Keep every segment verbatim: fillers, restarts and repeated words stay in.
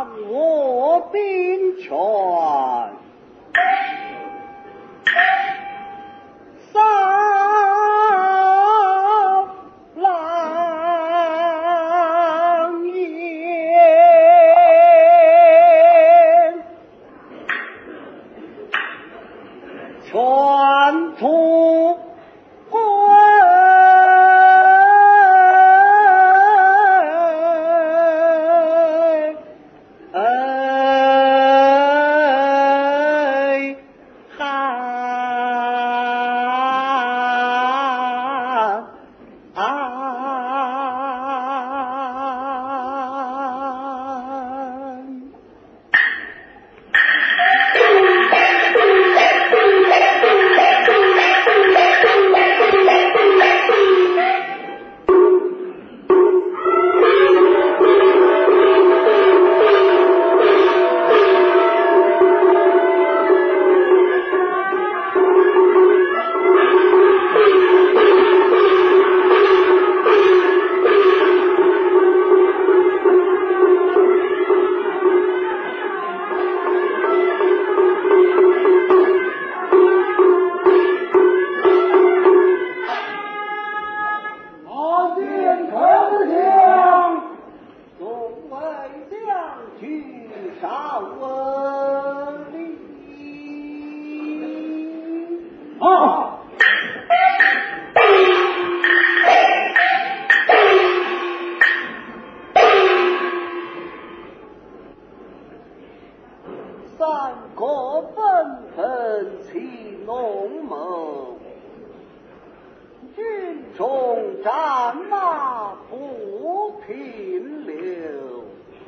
掌握兵权，扫狼烟，全图归。三个纷纷起龙谋，军中战马不停留，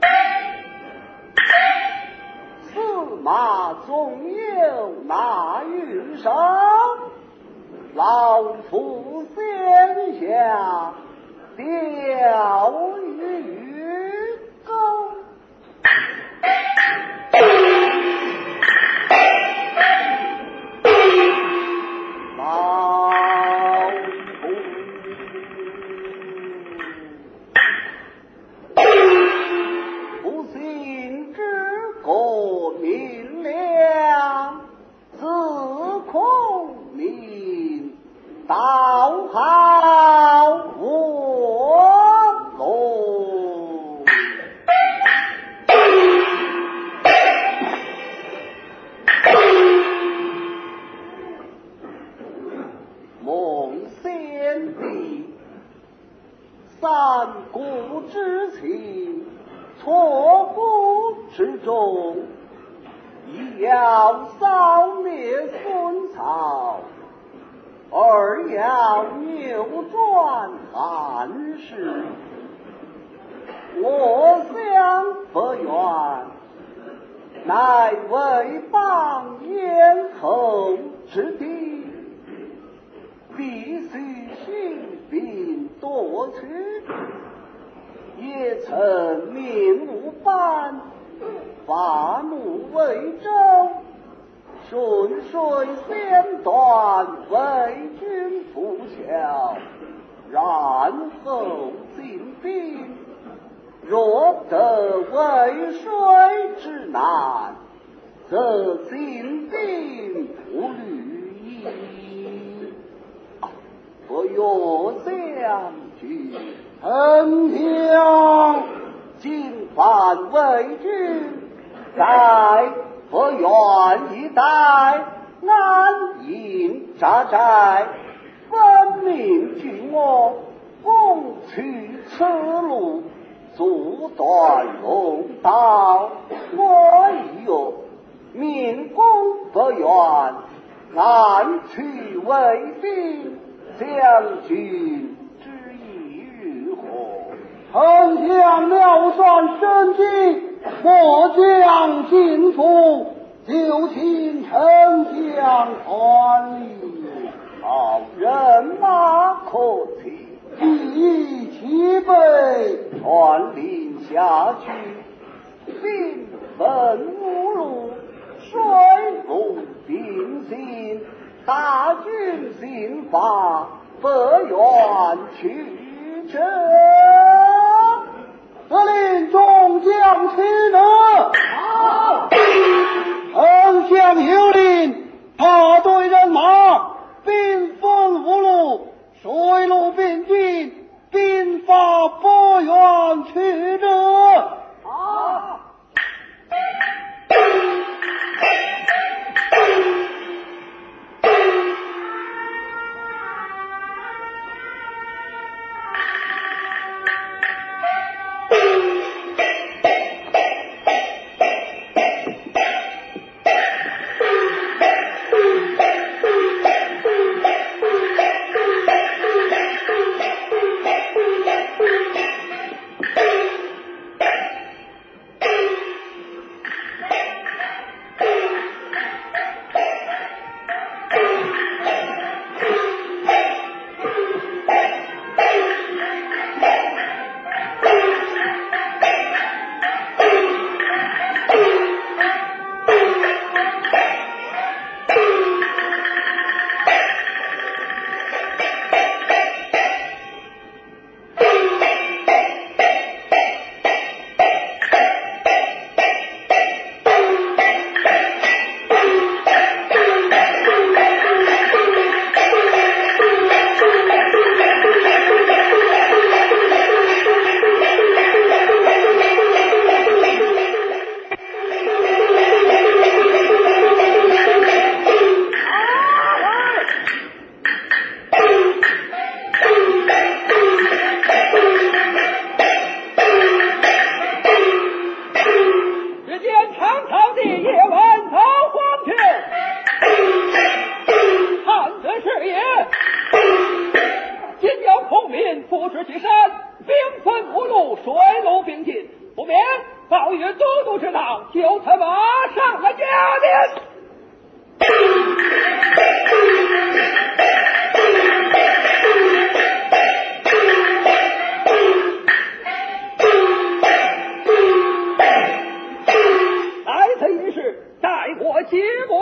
司马总有那云上，老夫先下钓鱼钩。道好我龙，孟先帝三顾之情，错付之中，一要扫灭孙曹，二要扭转汉室，我想不远，乃为邦咽喉之地，必须兴兵夺取，也曾命吾班伐怒为州，顺水先断，为君扶桥，然后进兵。若得渭水之难，则进兵不虑矣。啊，不若将军， 丞相今犯魏军，在不愿意待安营扎寨，分明拒我，攻取此路，阻断龙道。我有民公不愿，安去为兵，将军之意如何？ 丞相妙算深计，我将进府，就请丞相传令。 好人马可听， 一齐备， 传令下去，兵分五路，水陆并进，大军进发，不愿曲折。 得令众将起来。 路水陆并进，不免报与都督知道，就此马上来加鞭。来此一事，待我结果。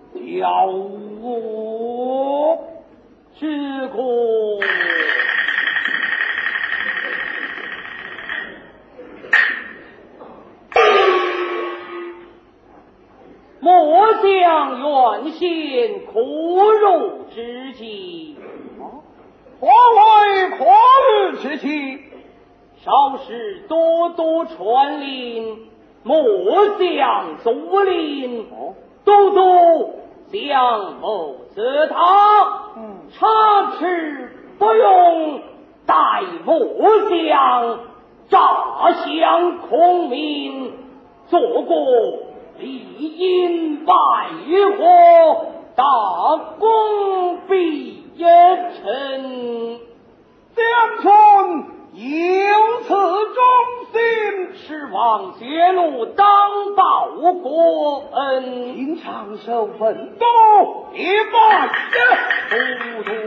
之故将原先苦辱之际， 何为苦辱之期？ 稍时多多传令，莫向阻领，都督将谋自他，插翅不用，待末将诈降孔明，做过必因败火，大功必一成。 将军有此忠心， 是望绝路当报国恩， 平常受分都一半都督。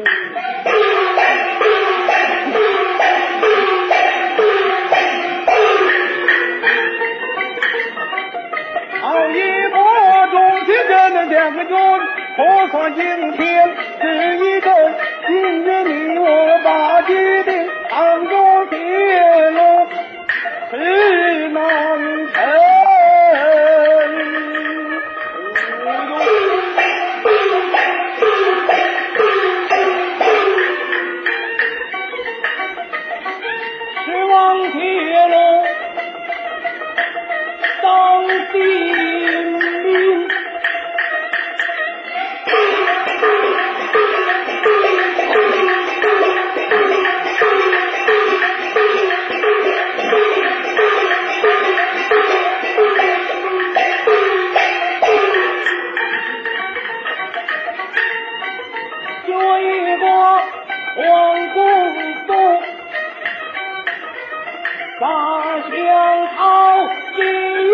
好一波中军人的两个军，可算今天是一个今日你我把决定当作铁路是难成。 是望铁路当兵民，有一个黄公公大相好心，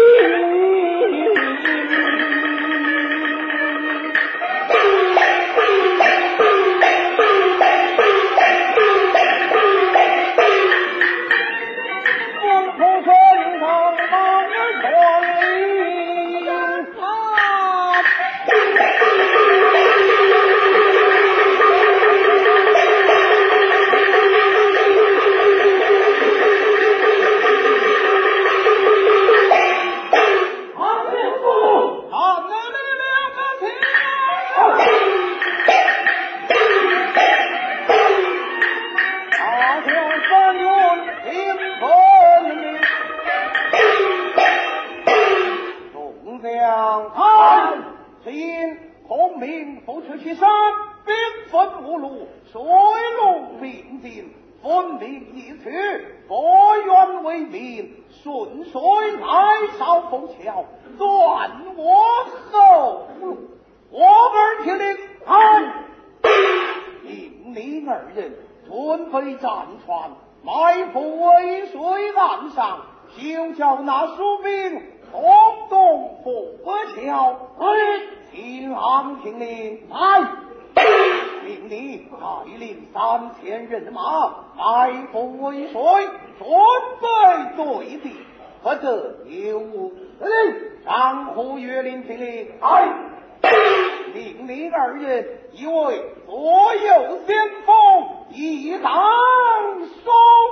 风土顺堂忙儿传令啊！孔明不出其山，兵分五路，水陆并进，分明一去，各愿为民，顺水来烧枫桥，断我后路。我儿听令，看，命令二人准备战船，埋伏渭水岸上，休叫那蜀兵轰动过桥。哎，秦王听令，来，命你带领三千人马埋伏渭水，准备对敌，不得有误。上呼岳林听令，来，命令二人以为左右先锋，一当双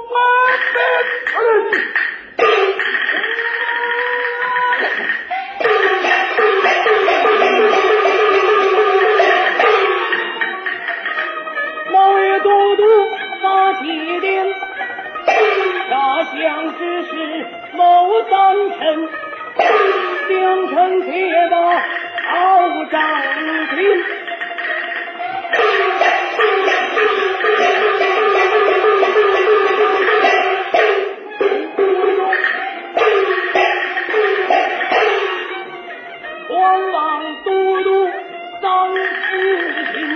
门。 某日都督发起令，大相之事谋三臣，两臣且把好张庭。皇王都督三十行，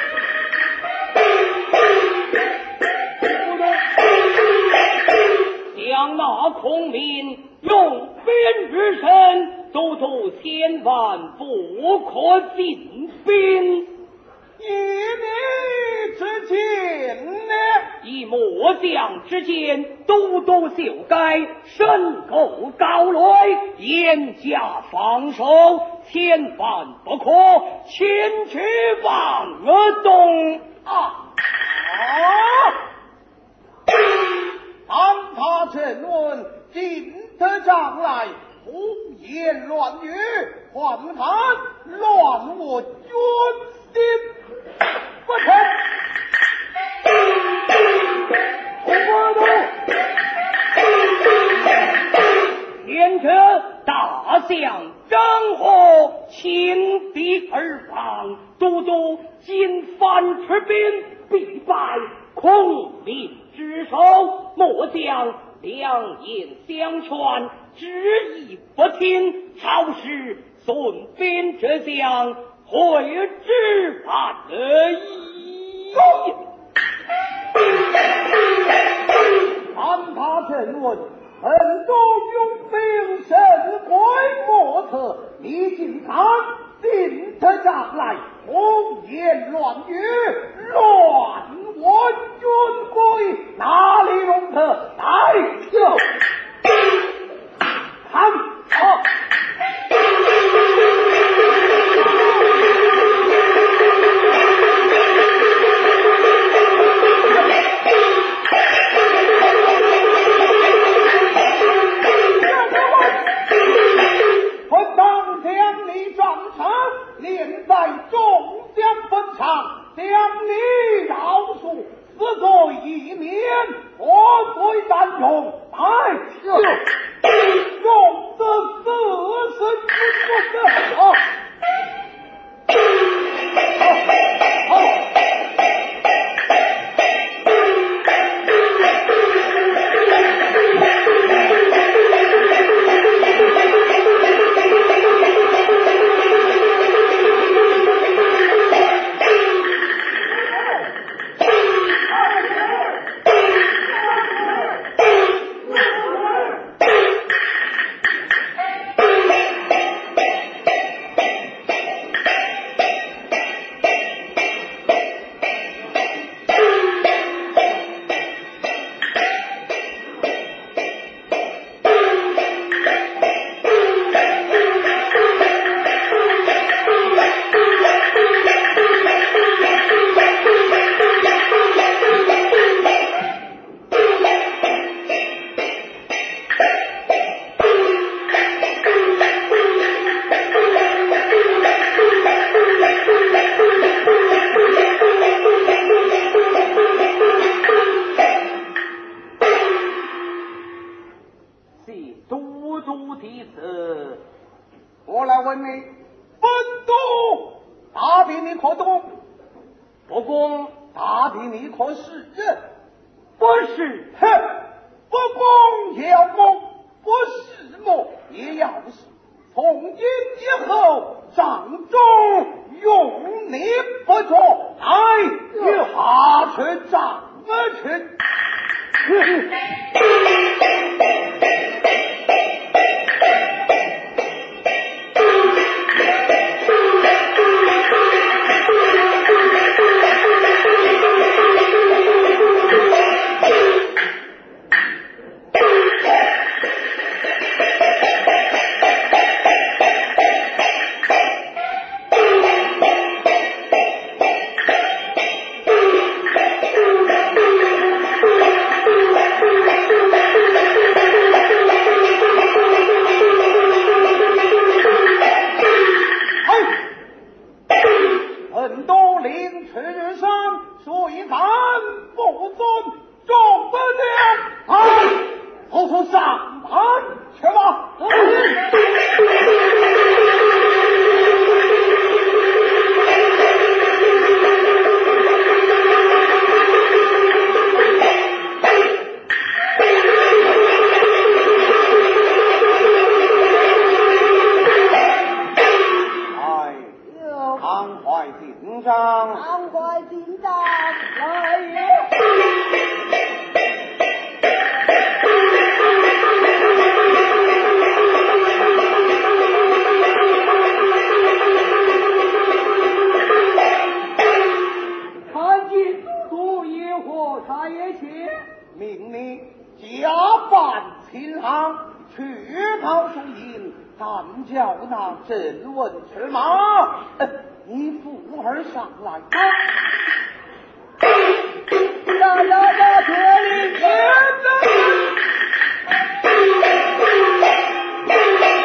将那孔明用兵之身，都督千万不可进兵。 以你之见呢？ 以末将之见，都督秀该身够高垒，严加防守，千万不可轻举妄动啊！ 啊！当他沉稳，进得上来， 胡言乱语，换番乱我军心，不成。我都沿着大象张合亲敌而防，都督今番持兵，必败孔明之手。末将两言相劝，执意不听，朝使孙膑这将会之反而已。 看他正问，很多用兵神鬼莫测，你竟敢进他帐来，胡言乱语，乱我军规，哪里容得？来就看好。连在众将分场，将你饶恕，死罪一免，活罪担用，来就用这四十之中的好。好，好。我来问你，本督大抵你可懂？不公大抵你可是人？不是，哼，不公也要公，不是么也要是。从今以后，掌中用力不着，来与下去掌去。正问驰马，你扶儿上来。 大家大这里来。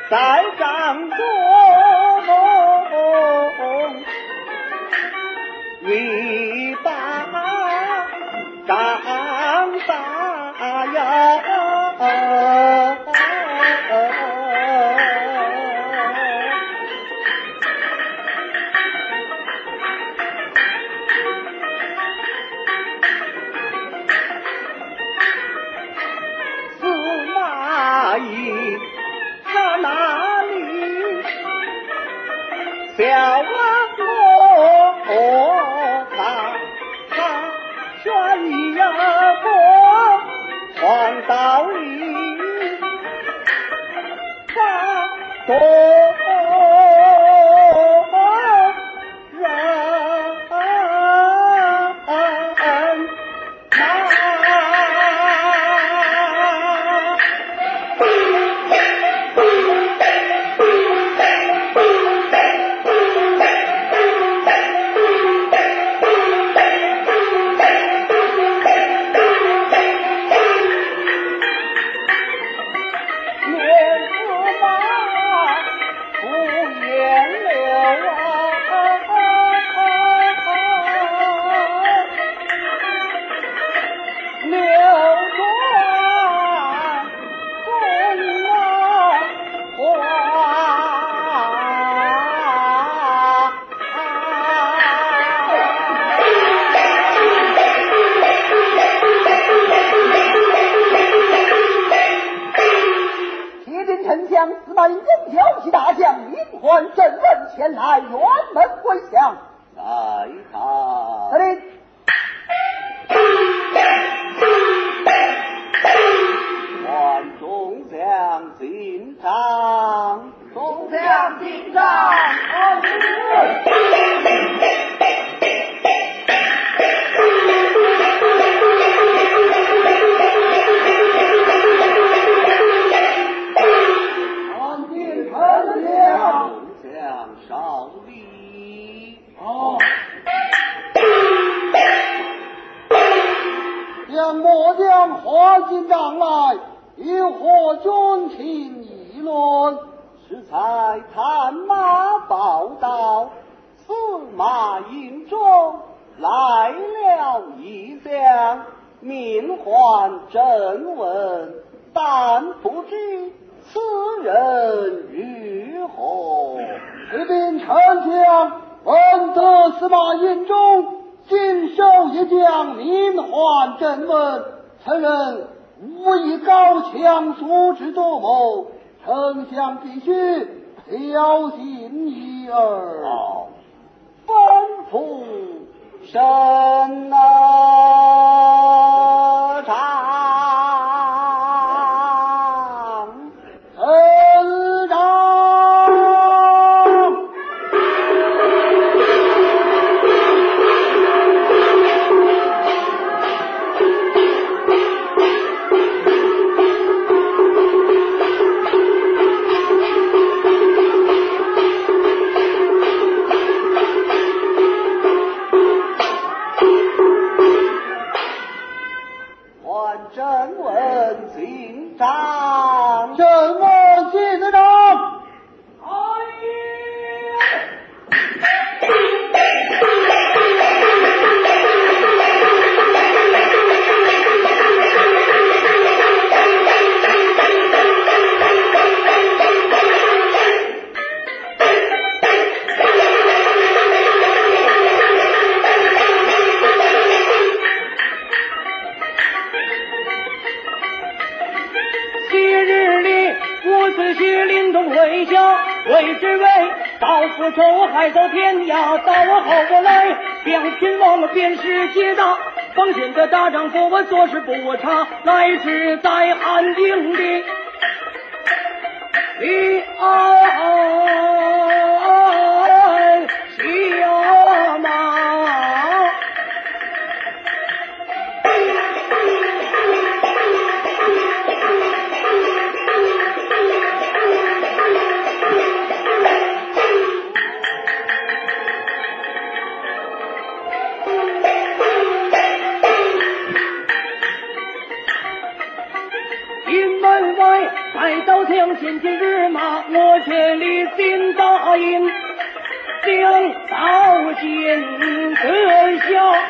在帐中欲把长大呀。小王我他他选一个黄道理把多前来辕门归降，来他。令。唤众将进帐，众将进帐，何少礼哦， 将末将唤进帐来，有何军情议论？ 是才探马报道，司马营中来了一将，名唤郑文，但不知此人如何？ 这边丞相闻得司马营中尽收一将，名唤郑文，此人武艺高强，素质多谋，丞相必须小心一二。 哦，吩咐神啊长。郑文进帐， 郑文进帐。 为之为到复仇，还走天涯，到我后过来，两亲王便是结大，方显的大丈夫，我做事不差，乃至在汉营里里安下马。营门外待到将前今日马，我却理心答应，将刀剑割下。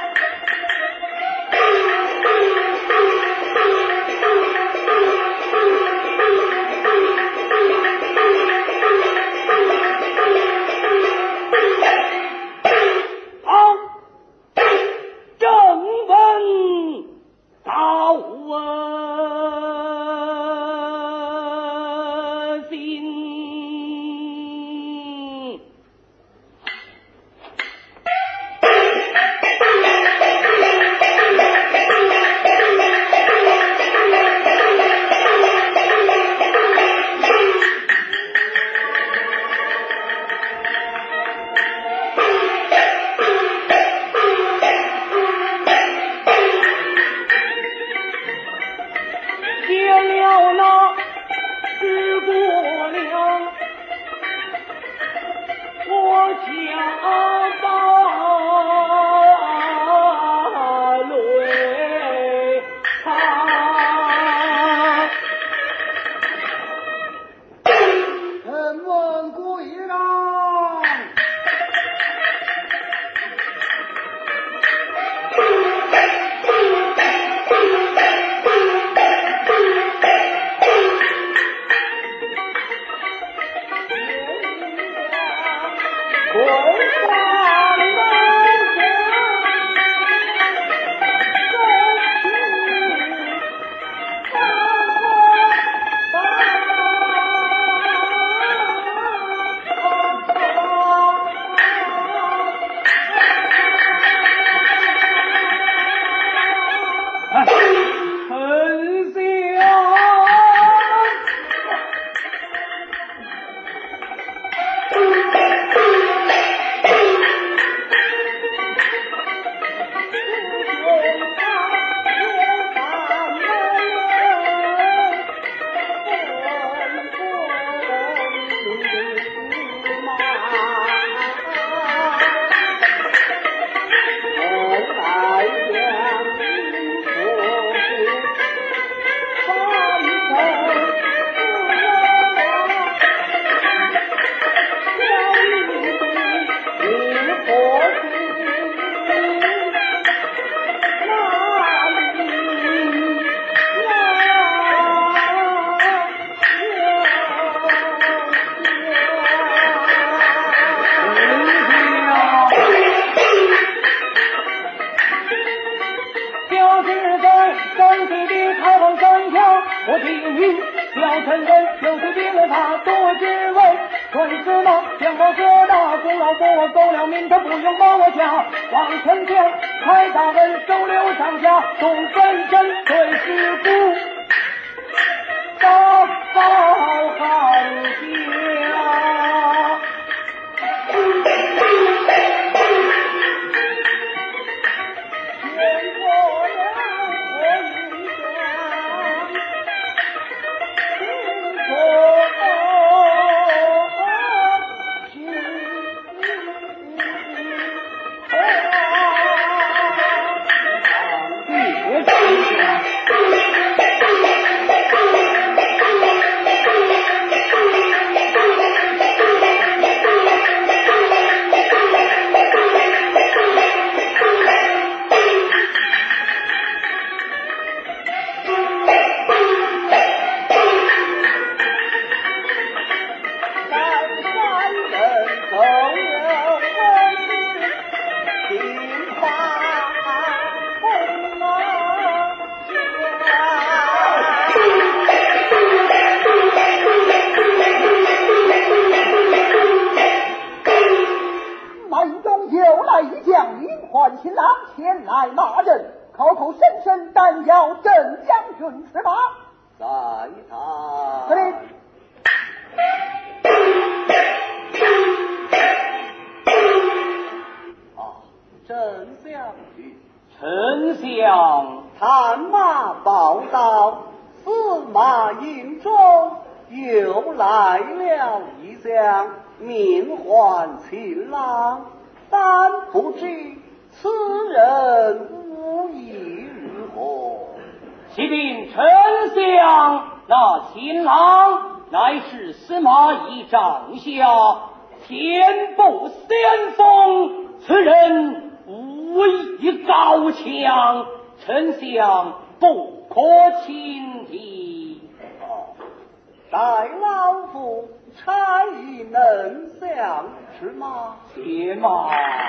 那新郎乃是司马懿帐下天不先锋，此人武艺高强，丞相不可轻敌。 哦，待老夫差役能相是吗？ 且慢，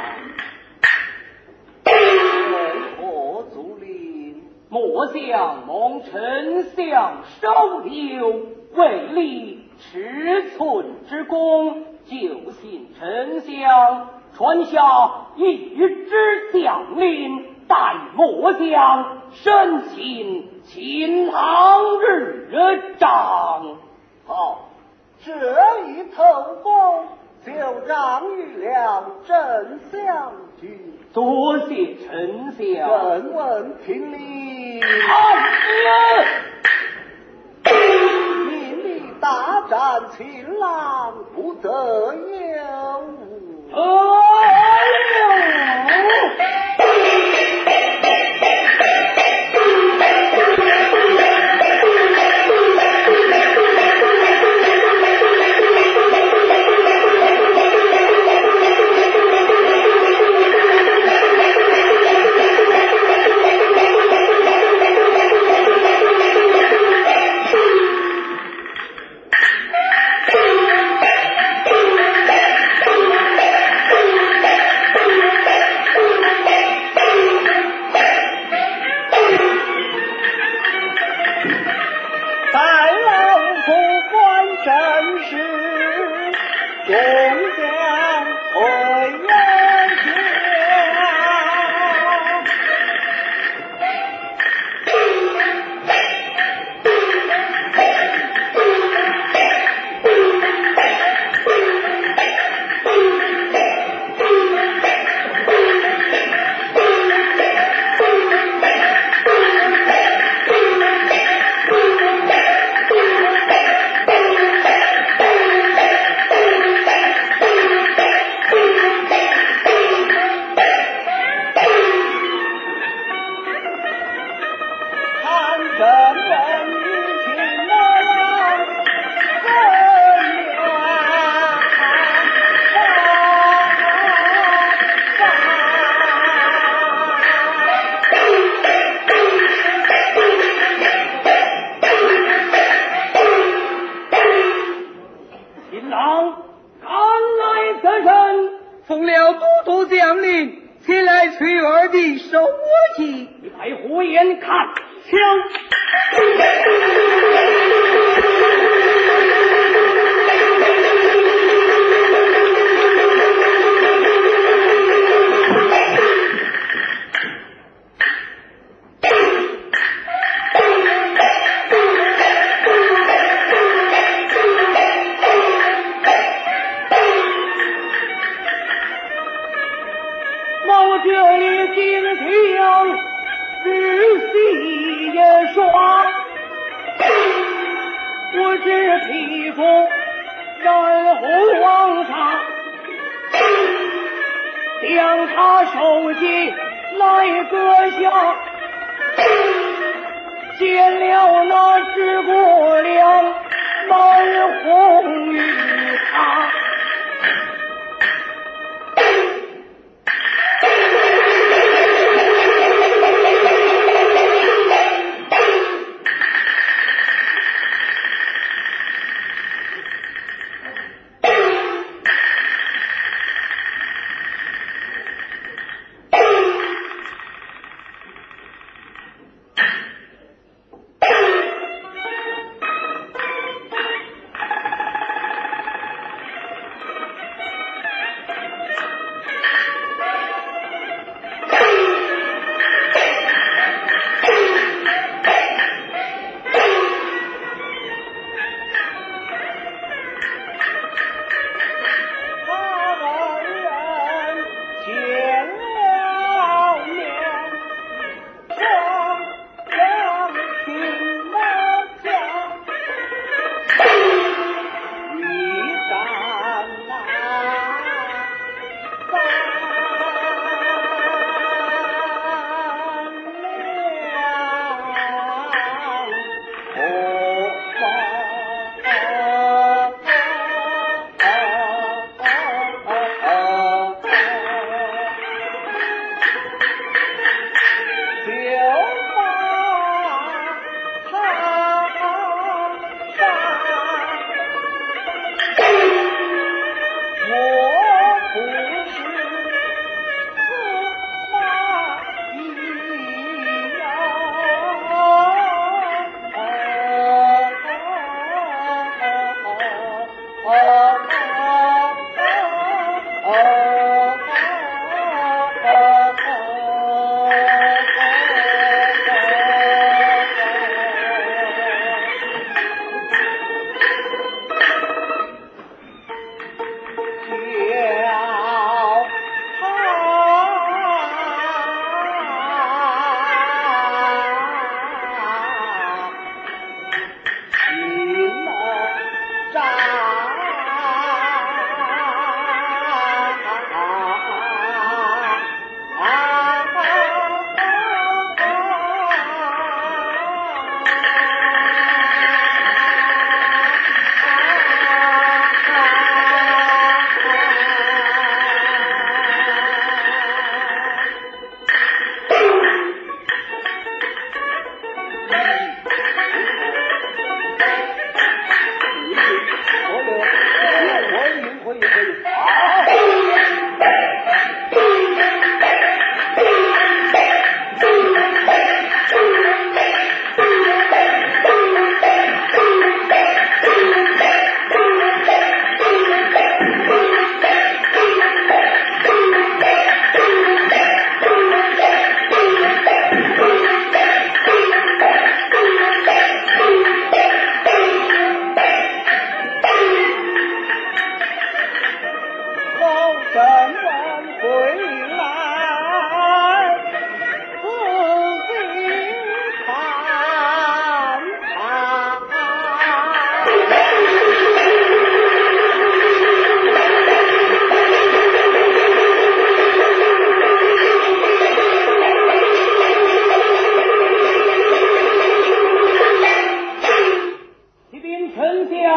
为何阻令？ 末将蒙丞相收留，为立尺寸之功，就信丞相传下一支将令，待末将身请秦郎日长。 好，这一头功就让于了丞相君。 多谢丞相。 问问听令。 啊！ 命你大战秦郎，不得有误。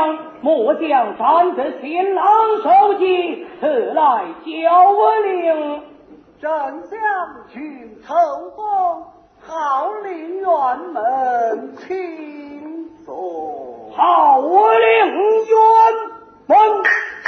将，末将站得新郎手机，此来交我令。 丞相去头风，号令辕门，请坐。 号令辕门。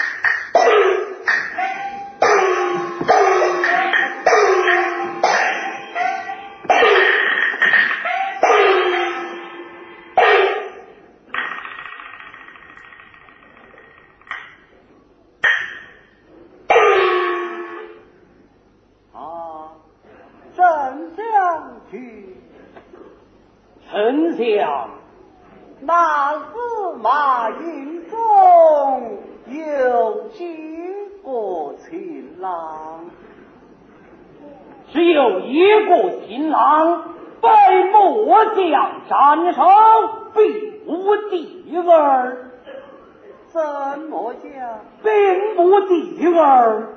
丞相， 那司马应中有几个情郎？ 只有一个情郎，被末将斩首，并无第二。 怎么讲？ 并无第二。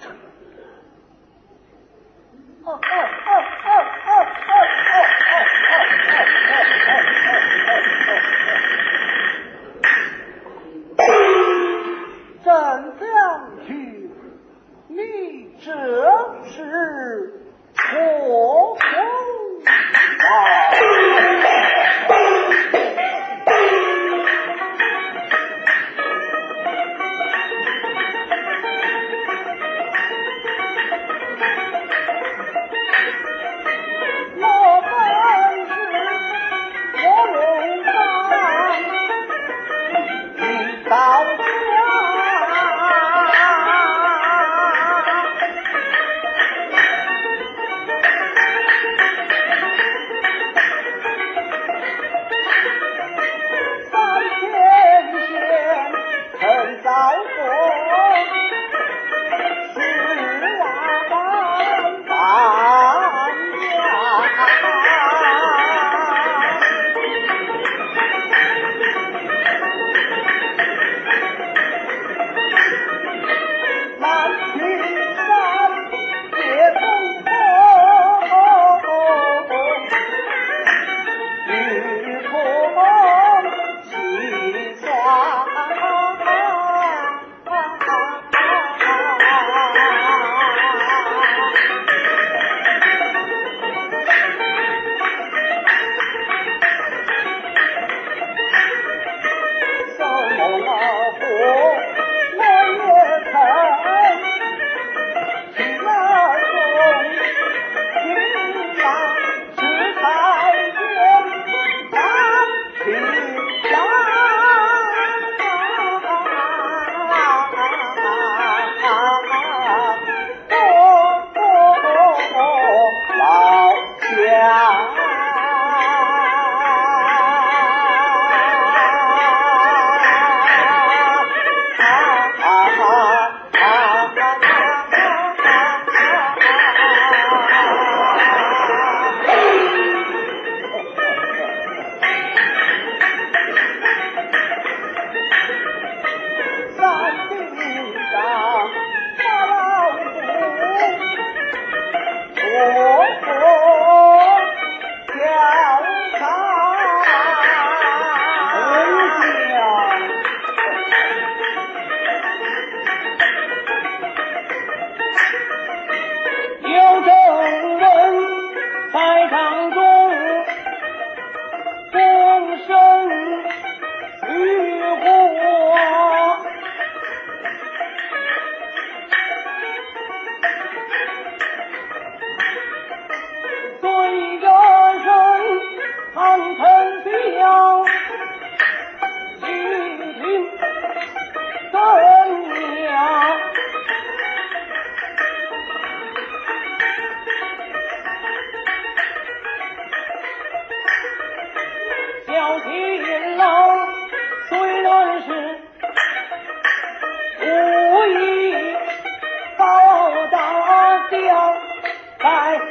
哦哦哦哦哦哦丞相去，你这是错风啊！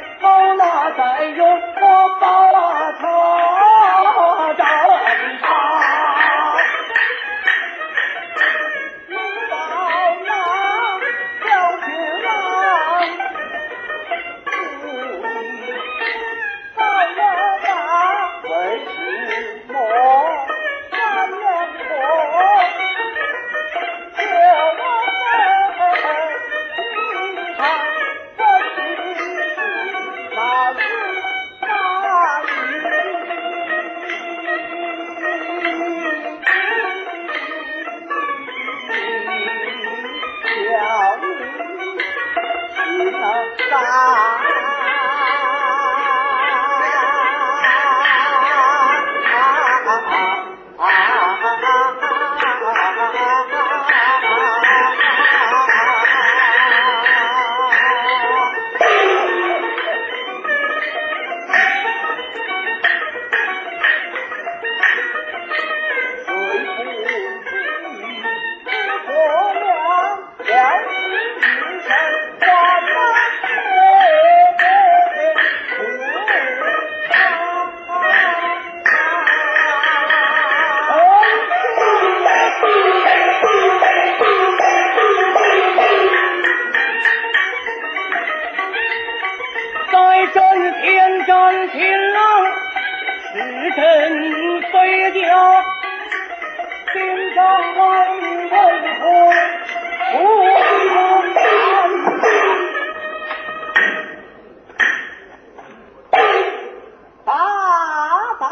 在用我把他找上。 天狼，时辰飞将，天上来为何不相看？ 爸爸。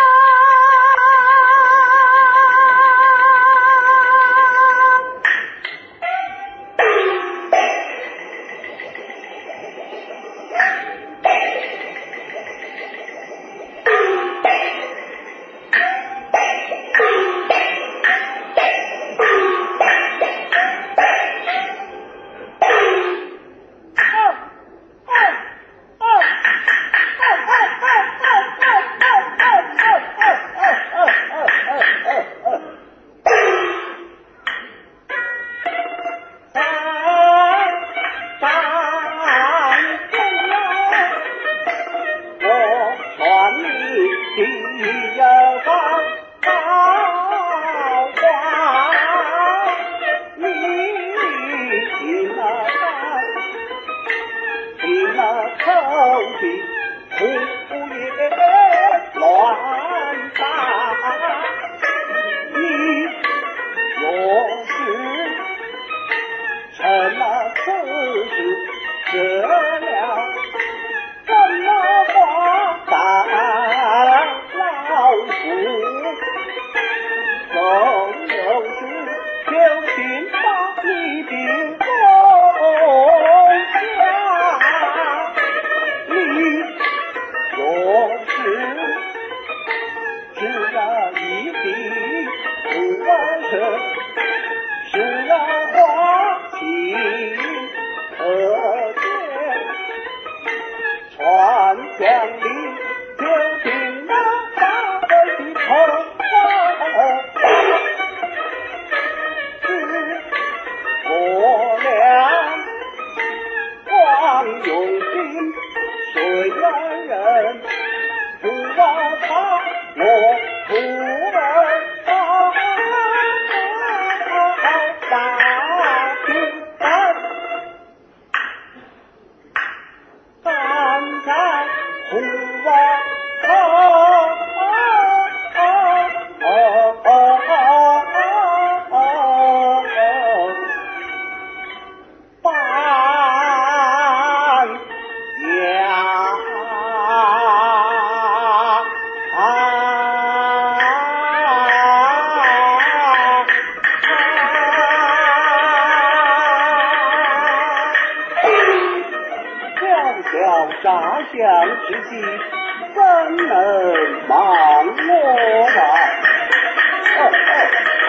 乍相之际，怎能忘我啊？哦哦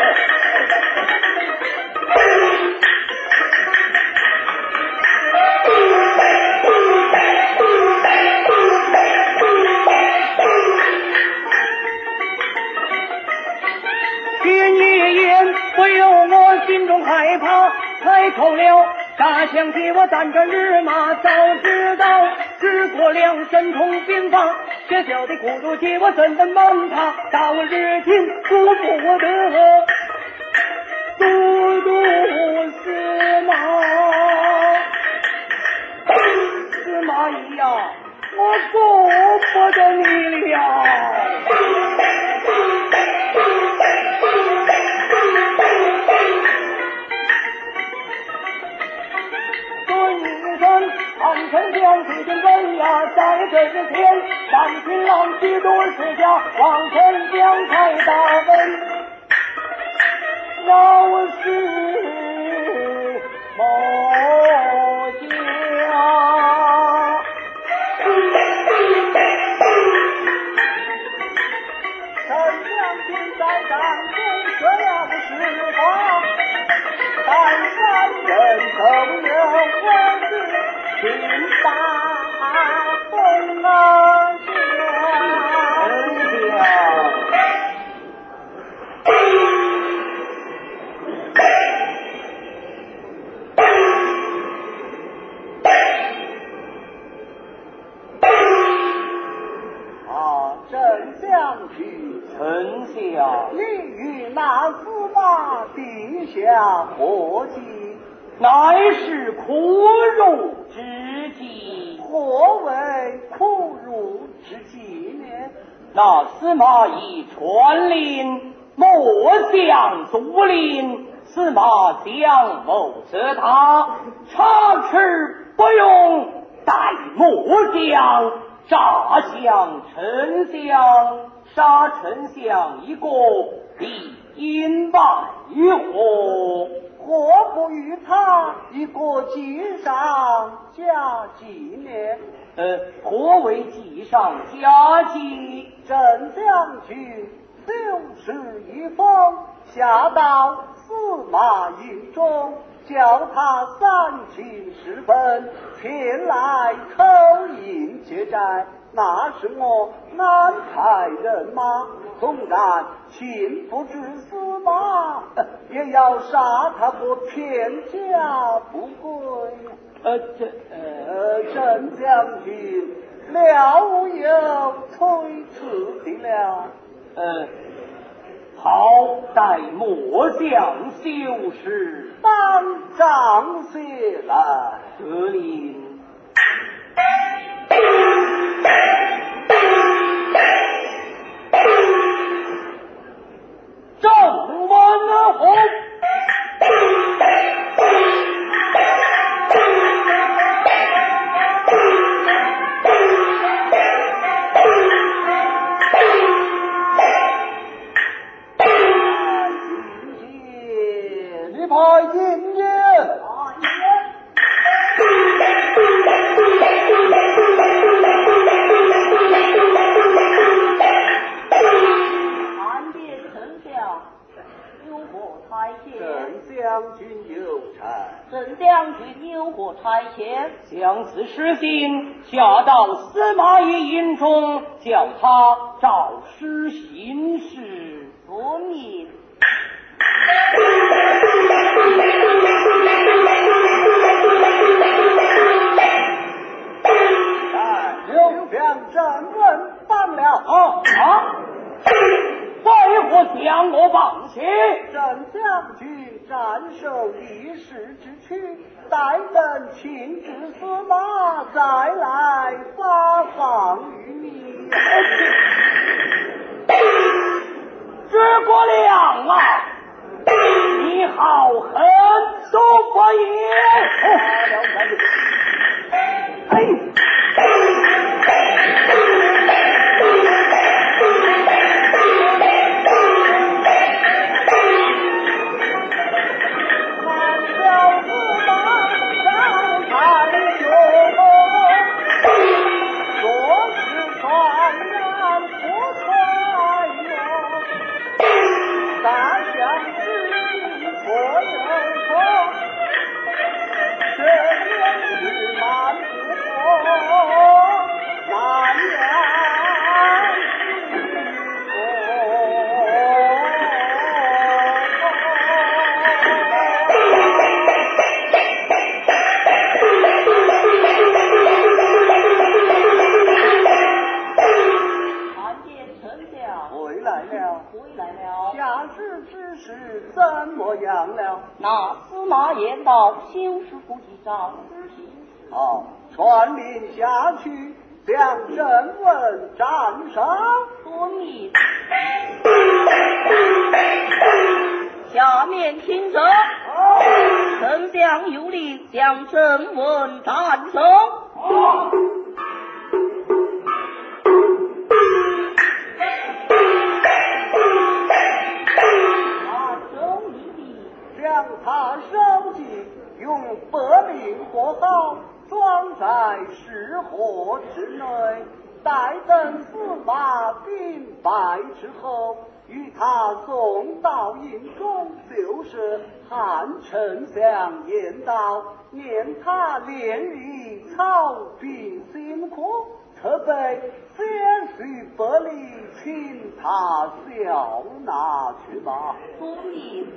天一言不由我心中害怕，开口了。大想起我站着日马，早知道日过两身通兵法，小小的苦毒气我怎能瞒他？到日今辜负得都督司马，司马懿呀，我顾不得你了。汉丞相提定人呀，在这之前，上新郎许多世家，王丞相才大问，饶是某家。 丞相君在帐中这样实话，但三人都有我的。请大风啊啊，丞相去， 丞相， 你与那司马陛下何计？ 乃是苦肉之计。 何为苦辱之计呢？ 那司马懿传令，莫向竹林，司马相谋责他，插翅不用，待末将诈降丞相，杀丞相一个，必因败何？ 何不与他一个计上加计呢？ 呃，何为计上加计？ 朕将军六十一封下到司马营中，叫他三请十分前来口引接寨。那是我安排人马，纵然亲不知司马，也要杀他个天下不归。 呃，这呃， 朕将军了无有推辞的了。 呃，好，待末将修饰， 当掌写来。 得令。郑文宏， 你派进言。朕将军有差， 朕将军有何差遣？ 将此诗信下到司马懿营中，叫他照实行事。 遵命。 又将朕问办了。 啊啊！为何将我放弃？ 朕将军斩首一时之躯，待等亲至司马，再来发放于你。 诸葛亮啊，你好狠毒不也？哎。 那司马言道修饰不及照实行。 好，传令下去，将人问斩杀。 遵命。下面听着，丞相有令将甄文斩首。 将他收集，用百灵火好，装在石火之内，待等司马兵败之后，与他送到营中，就是汉丞相言道，念他连日操兵辛苦，特备些许百里，请他缴纳去吧。 遵命。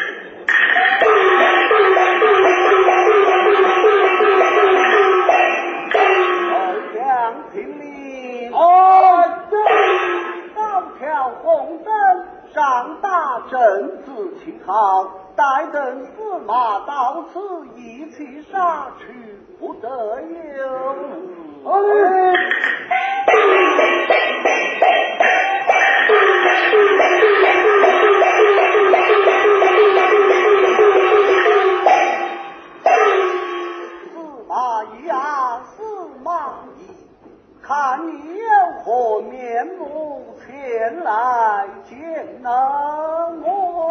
二将听令， 哦， 高挑红灯，上打正字旗号，待等司马到此，一起杀去，不得有误。 看你有何面目前来见那我？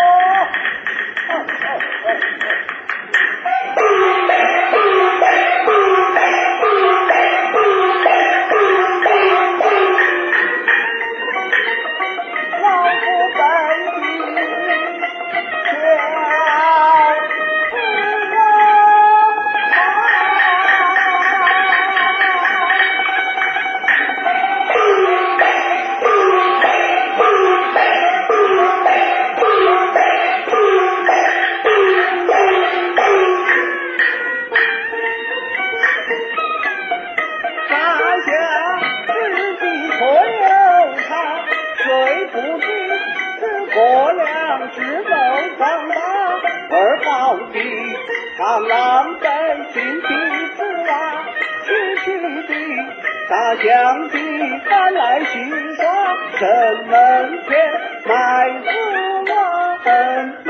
老夫本地长郎在心底之外，区区的大象的赶来戏耍，城门前埋伏我